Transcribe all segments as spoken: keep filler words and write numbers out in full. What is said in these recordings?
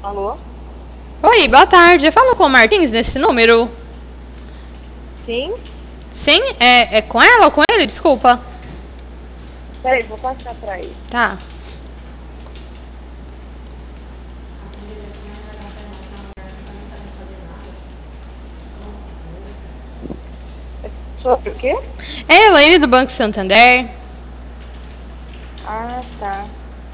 Alô? Oi, boa tarde. Eu falo com o Martins nesse número? Sim? Sim? É, é com ela ou com ele? Desculpa. Peraí, vou passar pra ele. Tá. Sobre o quê? É a Elaine do Banco Santander. Ah, tá.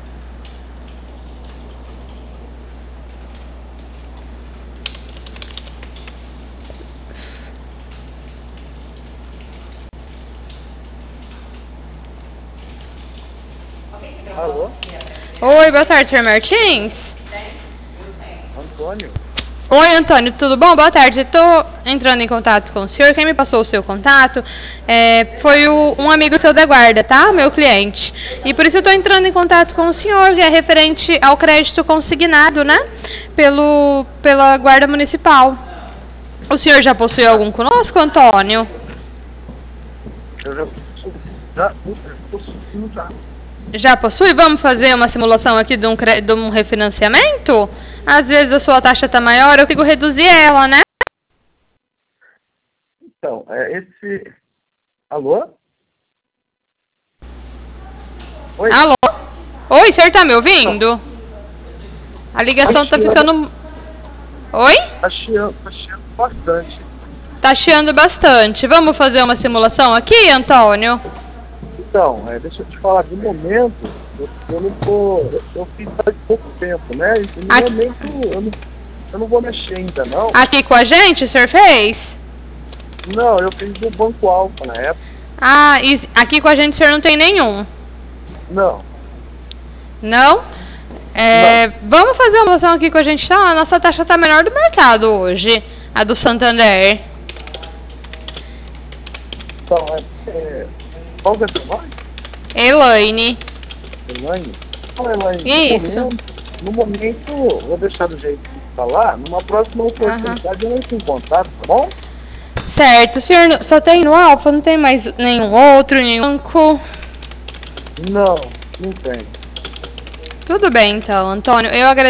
Alô? Oi, boa tarde, senhor Martins. Antônio? Oi, Antônio, tudo bom? Boa tarde. Estou entrando em contato com o senhor. Quem me passou o seu contato é, foi o, um amigo seu da guarda, tá? Meu cliente. E por isso eu estou entrando em contato com o senhor, que é referente ao crédito consignado, né? Pelo, pela guarda municipal. O senhor já possui algum conosco, Antônio? Eu já já possuo já. Já possui? Vamos fazer uma simulação aqui de um, cre- de um refinanciamento? Às vezes a sua taxa está maior, eu consigo reduzir ela, né? Então, é esse. Alô? Oi? Alô? Oi, o senhor tá me ouvindo? A ligação tá ficando... Oi? Tá chiando, tá chiando bastante. Tá chiando bastante. Vamos fazer uma simulação aqui, Antônio? Então, é, deixa eu te falar, de momento, eu, eu não tô. Eu, eu fiz faz pouco tempo, né? E no Aqui- momento eu não, eu não vou mexer ainda, não. Aqui com a gente, o senhor fez? Não, eu fiz do Banco Alfa na época. Ah, e aqui com a gente o senhor não tem nenhum? Não. Não? É, vamos fazer uma simulação aqui com a gente, tá? A nossa taxa tá menor do mercado hoje, a do Santander. Então, é. é qual que é teu nome? Elaine. Elaine? Fala, Elaine. Isso. No momento, no momento, vou deixar do jeito que está lá. Numa próxima oportunidade eu entro em contato, tá bom? Certo, o senhor não- só tem no Alfa, não tem mais nenhum outro, nenhum banco? Não, não tem. Tudo bem então, Antônio. Eu agradeço.